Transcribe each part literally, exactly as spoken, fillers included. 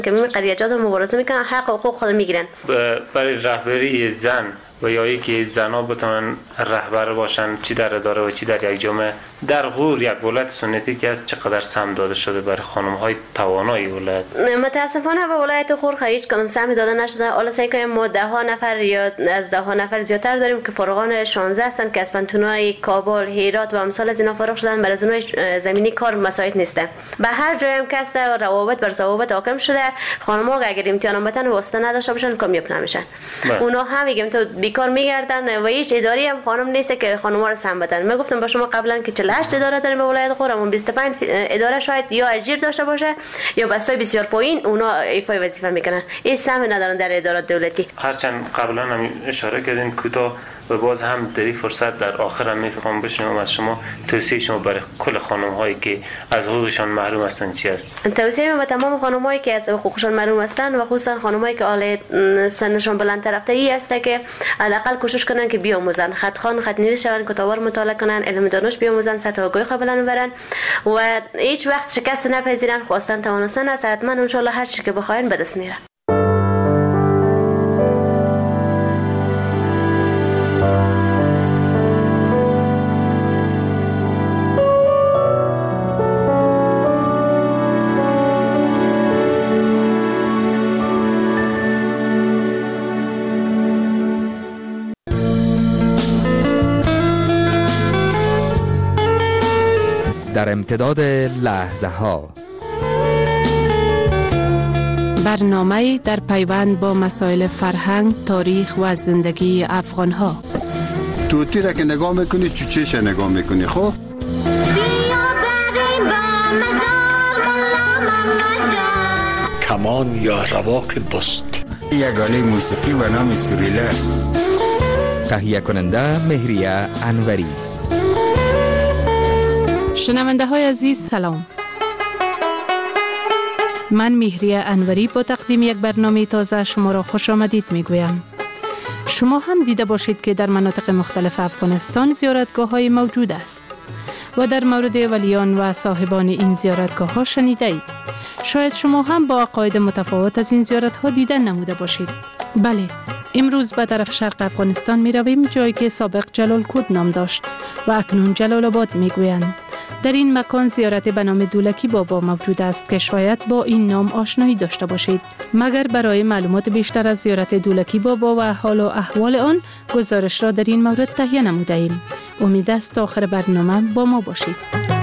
که می قریجات مبارزه میکنن، حق و حقوق خود میگیرن. برای رهبری زن و یا اینکه زنها بتونن رهبر باشن، چی در اداره و چی در یک جامعه، در غور یک ولایت سنتی که از چقدر سهم داده شده برای خانم‌های توانای ولایت؟ متاسفانه به ولایت غور هیچ کدام سهم داده نشده. حالا سعی کنیم ما ده ها نفر یا از ده ها نفر زیادتر داریم که فارغان شانزده هستند که از پنتونای کابل، هرات و امثال از اینا فارغ شدن، برای زنای زمینی کار مساعد نیستن. به هر جای هم کس روابط بر ضوابط حاکم شده، خانم‌ها اگر امتحان بتن واسطه نداشته باشن کامیاب نمیشن. اونا هم میگم تو بیکار میگردن و هیچ اداری هم خانم نیست که خانم‌ها رو سهم بدن. من گفتم با شما قبلا که چهل و هشت اداره داریم به ولایت غور، اما بیست و پنج اداره شاید یا اجیر داشته باشه یا بسای بسیار پایین اونا ایفای وظیفه میکنن. این سهم ندارن در ادارات دولتی. هرچند قبلا هم اشاره کردین کوتاه و باز هم در این فرصت در آخر هم میفهمم بشنوم از شما توصیه شما برای کل خانم هایی که از حقوقشان محروم هستند چی است؟ توصیه من به تمام خانم هایی که از حقوقشان محروم هستند و خصوصا خانم هایی که حال سنشان بلندتر رفته ای است که حداقل کوشش کنن که بیاموزن، خط خوان خط نویس شون، کتابا رو مطالعه کنن، علم دانش بیاموزن، سطح آگاهی خود بلند ببرن و هیچ وقت شکست نپذیرن. خواستن توانستن است، حتما ان شاء الله هر چی که بخواین به دست میاره. در امتداد لحظه ها برنامه در پیوند با مسائل فرهنگ، تاریخ و زندگی افغان ها. توتی را که نگاه میکنی چوچهش نگاه میکنی. خب کمان یا رواق بست، یگانه موسیقی و نام سوریله. تهیه کننده مهریه انوری. شنونده های عزیز سلام. من مهریه انوری با تقدیم یک برنامه تازه شما را خوش آمدید می گویم. شما هم دیده باشید که در مناطق مختلف افغانستان زیارتگاه های موجود است و در مورد ولیان و صاحبان این زیارتگاه ها شنیده اید. شاید شما هم با عقاید متفاوت از این زیارت ها دیدن نموده باشید. بله، امروز به طرف شرق افغانستان می رویم، جایی که سابق جلالکود نام داشت و اکنون جلال آباد می گویند. در این مکان زیارت به نام دولکی بابا موجود است که شاید با این نام آشنایی داشته باشید. مگر برای معلومات بیشتر از زیارت دولکی بابا و حال و احوال آن گزارش را در این مورد تهیه نموده ایم. امید است تا آخر برنامه با ما باشید.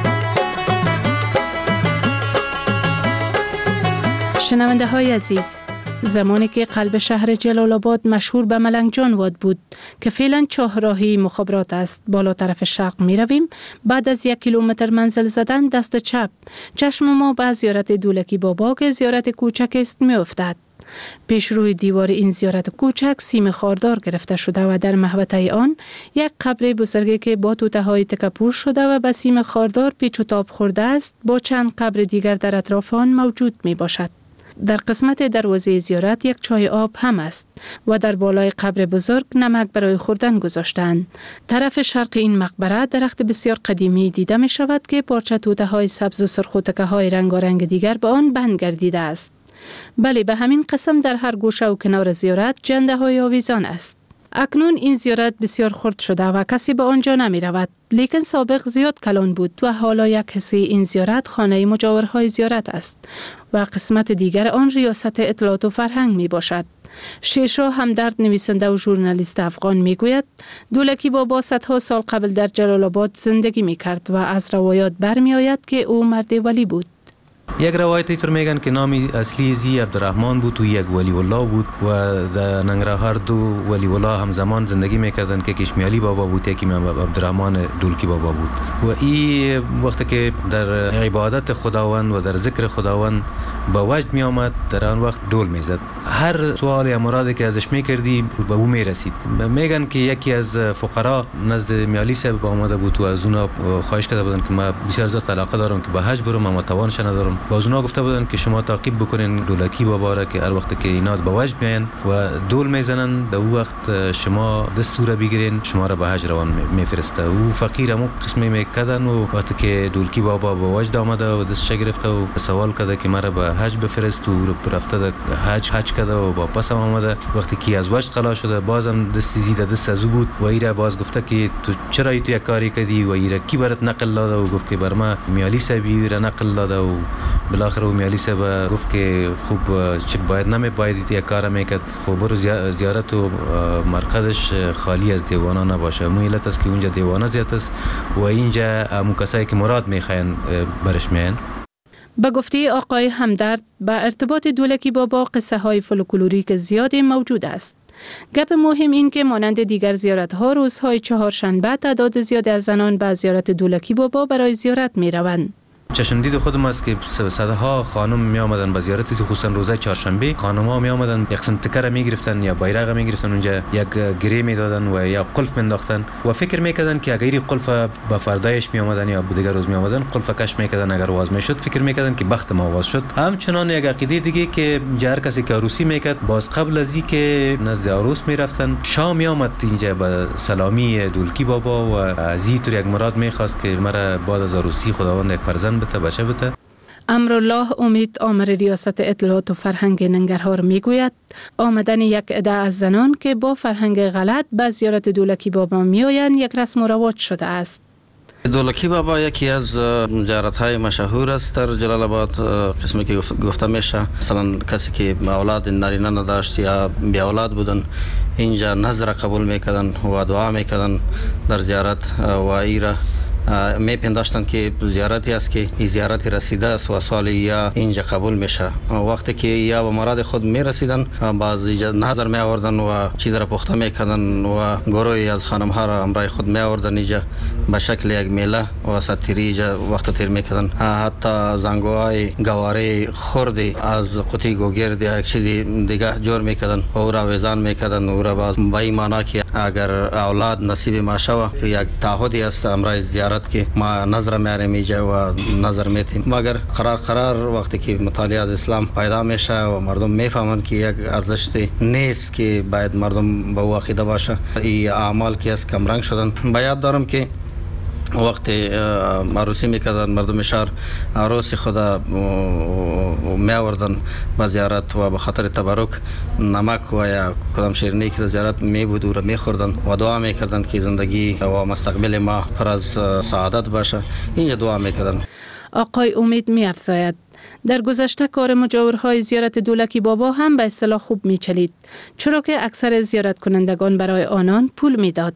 شنونده های عزیز، زمانی که قلب شهر جلال آباد مشهور به ملنگ جان واد بود که فعلا چهارراهی مخابرات است، بالا طرف شرق می رویم، بعد از یک کیلومتر منزل زدن دست چپ چشم ما به زیارت دولکی بابا که زیارت کوچک است می افتد. پیش روی دیوار این زیارت کوچک سیم خاردار گرفته شده و در محوطه آن یک قبر بزرگی که با توته های تکپور شده و به سیم خاردار پیچ و تاب خورده است با چند قبر دیگر در اطراف آن موجود می باشد. در قسمت دروازه زیارت یک چای آب هم است و در بالای قبر بزرگ نمک برای خوردن گذاشتند. طرف شرق این مقبره درخت بسیار قدیمی دیده می شود که پارچه توته های سبز و سرخ و تکه های رنگارنگ دیگر به آن بند گردیده است. بله، به همین قسم در هر گوشه و کنار زیارت جنده های آویزان است. اکنون این زیارت بسیار خرد شده و کسی به آنجا نمی رود، لیکن سابق زیاد کلان بود و حالا یک حصه این زیارت خانه مجاورهای زیارت است و قسمت دیگر آن ریاست اطلاعات و فرهنگ می باشد. شیرشاه همدرد نویسنده و ژورنالیست افغان می گوید دولکی بابا صدها سال قبل در جلال آباد زندگی می کرد و از روایات برمی آید که او مرد ولی بود. یک روایت اینطور میگن که نام اصلی زی عبدالرحمن بود و یک ولی الله بود و در ننگرهار دو ولی الله همزمان زندگی میکردن که یکیش میالی بابا بود، یکی عبدالرحمن دولکی بابا بود و این وقتی که در عبادت خداوند و در ذکر خداوند با وجد می آمد در آن وقت دول میزد. هر سوال یا مرادی که ازش میکردی به او میرسید. میگن که یکی از فقرا نزد میالی صاحب آمده بود و از اونا خواهش کرده بودن که من بسیار زیاد علاقه دارم که به حج برم اما توانش ندارم. باز اونا گفته بودن که شما تعقیب بکنین دولکی بابا را که هر وقت که اینا به وجد میان و دول میزنن در اون وقت شما دستور بگیرین شما را به حج روان میفرسته. او فقیر همون قسمی میکردن و وقتی که دولکی بابا به وجد آمده و دستش گرفته و سوال کرده که مرا به حج بفرست و رفته حج حج کرده و واپس هم آمده. وقتی که از وجد خلاص شده بازم دستی زیده دست از او بود و ایره باز گفته که تو چرا تو یک کاری کردی و ایره کی برات نقل داده و گفت که بر ما میالی صاحبی را نقل داده و بالاخره و میالی صاحب گفت که خوب چه باید نمی باید یک کار میکرد. خب برو زیارت و مرقدش خالی از دیوانا نباشه. مو علت است که اونجا دیوانا زیاد است و اینجا همون کسایی که مراد میخواین برش میان. به گفته آقای همدرد با ارتباط دولکی بابا قصه های فولکلوریک زیادی موجود است. گپ مهم این که مانند دیگر زیارت ها روزهای چهارشنبه تعداد زیاد از زنان به زیارت دولکی بابا برای زیارت می روند. چشمدید خودم است که صدها خانم می آمدن به زیارت، خصوصا روزه چهارشنبه خانم ها می آمدن یک قسم تکر می گرفتن یا bayrak می گرفتن اونجا، یک گره می دادن و یا قلف می انداختن و فکر می کردن که اگر قلف به فردایش می آمدن یا به دیگر روز می آمدن قلف کش می کردن، اگر واز می شد فکر می کردن که بخت ما واز شد. همچنان یک عقیده دیگه که هر کسی که عروسی میکرد باز قبل از اینکه نزد عروس می رفتن شام می آمد اینجا به سلامی دولکی بابا و از این طور یک مراد می خواست که مرا بعد از عروسی خداوند یک فرزند بده بچه بده. امرالله امید آمر ریاست اطلاعات و فرهنگ ننگرهار میگوید آمدن یک عده از زنان که با فرهنگ غلط به زیارت دولکی بابا میآیند یک رسم و رواج شده است. دولکی بابا یکی از زیارت‌های مشهور است در جلال آباد. قسمی که گفته میشه مثلا کسی که اولاد نارینه نداشت یا بی اولاد بودن اینجا نظر قبول میکردن و دعا میکردن در زیارت و ایرا می پنداشتن که زیارتی است که این زیارتی رسیده است و سال یا اینجا قبول میشه. وقتی که یا به مراد خود می رسیدن باز نظر می آوردن و چیز را پخته میکردن و گروهی از خانم ها را همراه خود می آوردن اینجا به شکل یک میله و ساتیری اینجا وقت تیر میکردن. حتی زنگوهای گواره خوردی از قوطی گوگرد یا یک چیزی دیگه جور میکردن و او را وزن میکردن. او را باز به این معنا که اگر اولاد نصیب ما شوه یک تعهدی است همراه زیارت که ما نظر میاریم اینجا و نظر میتیم. مگر قرار قرار وقتی که مطالعه از اسلام پیدا میشه و مردم میفهمن که یک ارزش نیست که باید مردم به او عقیده باشه، این اعمال که از کم رنگ شدن. باید دارم که وقتی عروسی میکردن مردم شهر عروسی خدا می آوردن به زیارت و به خاطر تبرک نمک و یا کدام شیرینی که زیارت می بود و را می خوردن و دعا میکردن که زندگی و مستقبل ما پر از سعادت باشه. اینجا دعا میکردن. آقای امید می افزاید در گذشته کار مجاورهای زیارت دولکی بابا هم به اصطلاح خوب می چلید، چرا که اکثر زیارت کنندگان برای آنان پول می داد.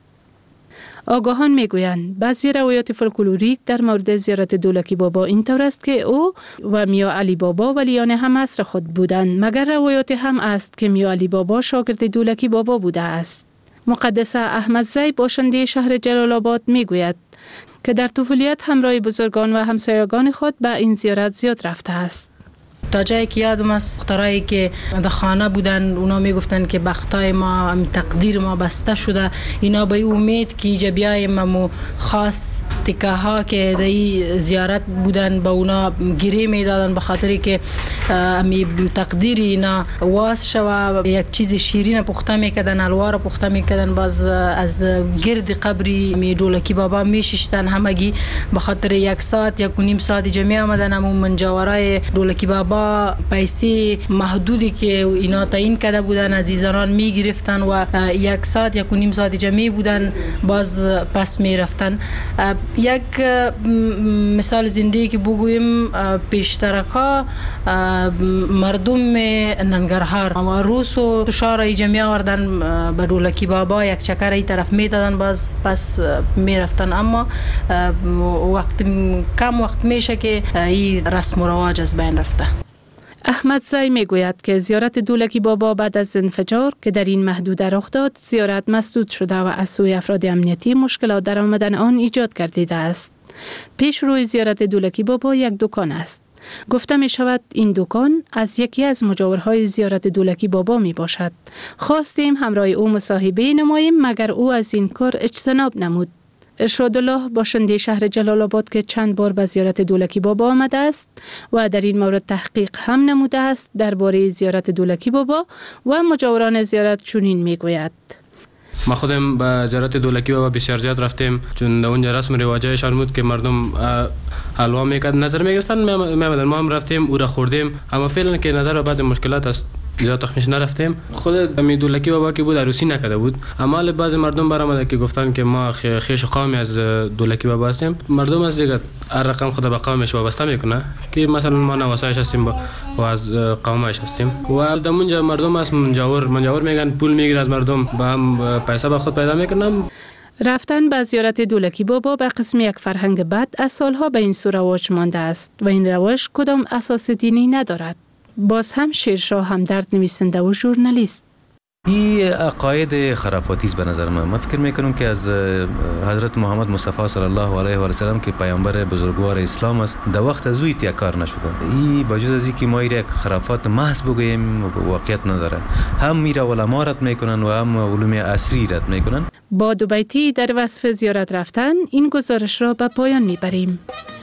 آگاهان میگویند بعضی روایات فولکلوریک در مورد زیارت دولکی بابا اینطور است که او و میا علی بابا ولیان هم عصر خود بودند، مگر روایات هم است که میا علی بابا شاگرد دولکی بابا بوده است. مقدسه احمدزی باشنده شهر جلال آباد میگوید که در طفولیت همراه بزرگان و همسایگان خود به این زیارت زیاد رفته است. تا جایی که یادم است دخترایی که در خانه بودن اونا میگفتن که بختای ما تقدیر ما بسته شده، اینا به امید که اینجا بیایم و خاص تکه ها که در زیارت بودن با اونا گیری میدادن به خاطری که امی تقدیر اینا واس شوه. یک چیز شیرین پخته میکردن، حلوا را پخته میکردن، باز از گرد قبری می دولکی بابا میششتن همگی به خاطر یک ساعت یک و نیم ساعت جمعی آمدن. همون منجوارای دولکی بابا پیسه محدودی که اینا تعیین کرده بودن از زنان میگرفتن و یک ساعت یک و نیم ساعت جمعی بودن باز پس میرفتن. یک مثال زنده که بگویم پیشترکا مردم ننگرهار و روس و شارای جمعی آوردن به دولکی بابا یک چکر ای طرف میدادن باز پس میرفتن. اما وقت کم وقت میشه که این رسم و رواج از بین رفته. احمدزی میگوید که زیارت دولکی بابا بعد از انفجار که در این محدوده رخ داد زیارت مسدود شده و از سوی افراد امنیتی مشکلات در آمدن آن ایجاد گردیده است. پیش روی زیارت دولکی بابا یک دکان است. گفته می شود این دکان از یکی از مجاورهای زیارت دولکی بابا می باشد. خواستیم همراه او مصاحبه نماییم مگر او از این کار اجتناب نمود. ارشاد الله باشنده شهر جلال آباد که چند بار به زیارت دولکی بابا آمده است و در این مورد تحقیق هم نموده است درباره زیارت دولکی بابا و مجاوران زیارت چنین میگوید. ما خودم به زیارت دولکی بابا بسیار زیاد رفتیم، چون در اونجا رسم رواجایشان بود که مردم حلوا میکرد نظر میگرفتن میامدن، ما هم رفتیم او را خوردیم، اما فعلا که نظر به بعض مشکلات است زیاد تخمیش نرفتیم. خود امی دولکی بابا که بود عروسی نکرده بود، اما بعضی مردم برآمده که گفتن که ما خیش قومی از دولکی بابا هستیم. مردم از دیگه هر رقم خود به قومش وابسته میکنه که مثلا ما نواسایش هستیم و از قومش هستیم و در اونجا مردم از منجاور منجاور میگن پول میگیره از مردم، با هم پیسه به خود پیدا میکنن. رفتن به زیارت دولکی بابا به قسم یک فرهنگ بد از سالها به این سو رواج مانده است و این رواج کدام اساس دینی ندارد. باز هم شیرشاه همدرد نویسنده و ژورنالیست. این عقاید خرافاتی است به نظر من. من فکر میکنم که از حضرت محمد مصطفی صلی الله علیه و سلم که پیامبر بزرگوار اسلام است در وقت از او یک کار نشده. این بجز از اینکه ما یک خرافات محض بگوییم واقعیت نداره. هم میره علما رد میکنن و هم علوم عصری رد میکنن. با دو بیتی در وصف زیارت رفتن این گزارش را به پایان میبریم.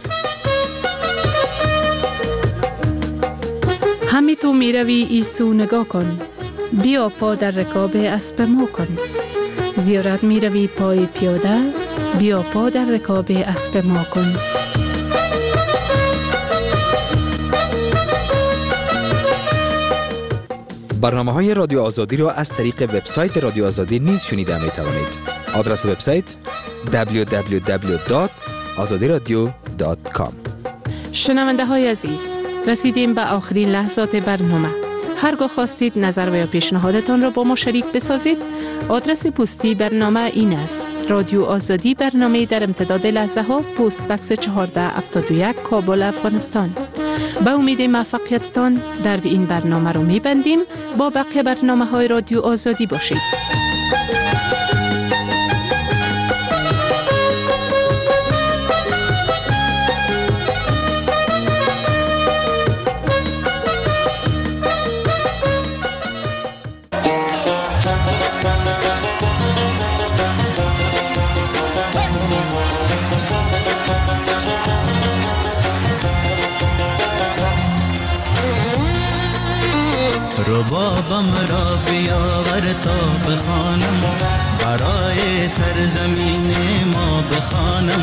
همی تو می روی ایسو نگاه کن، بیا پا در رکاب اسب ما کن. زیارت می روی پای پیاده، بیا پا در رکاب اسب ما کن. برنامه های رادیو آزادی را از طریق وبسایت رادیو آزادی نیز شنیده می توانید. آدرس وبسایت دبلیو دبلیو دبلیو دات آزادی رادیو دات کام. شنونده های عزیز، رسیدیم به آخرین لحظات برنامه. هرگاه خواستید نظر و یا پیشنهادتان را با ما شریک بسازید، آدرس پستی برنامه این است: رادیو آزادی، برنامه در امتداد لحظه ها، پست بکس چهارده هفتاد و یک، کابل، افغانستان. به امید موفقیتتان در این برنامه رو میبندیم. با بقیه برنامه های رادیو آزادی باشید. ربابم را بیاور تا بخوانم، برای سرزمین ما بخوانم.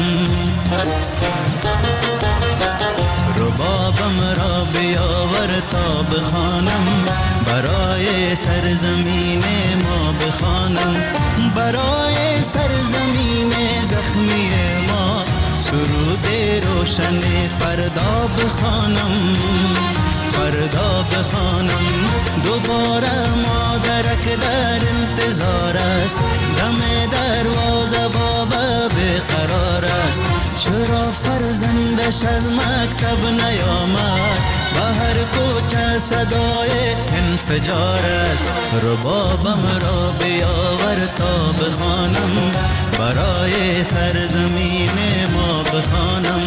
ربابم را بیاور تا بخوانم، برای سرزمین ما بخوانم. برای سرزمین زخمی ما سرود روشن فردا بخوانم. فردا بخوانم دوباره مادرک در انتظار است، دم دروازه بابا بقرار است. چرا فرزندش از مکتب نیامد، به هر کوچه صدای انفجار است. ربابم را بیاور تا بخوانم، برای سرزمین ما بخوانم.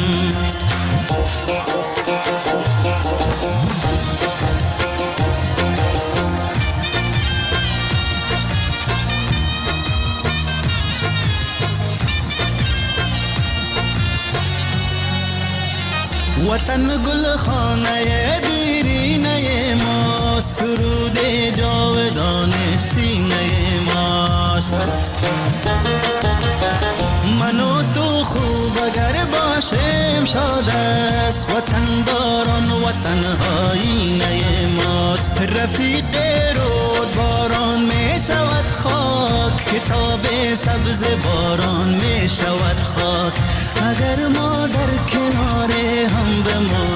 وطن گل خانه دیرینه ما، سرود جاودان سینه ماست. من و تو خوب اگر باشیم شاد است، وطن داران وطن آینه ماست. رفیق رود باران می شود خاک، کتاب سبز باران می شود خاک. اگر ما در کنار هم بمانیم،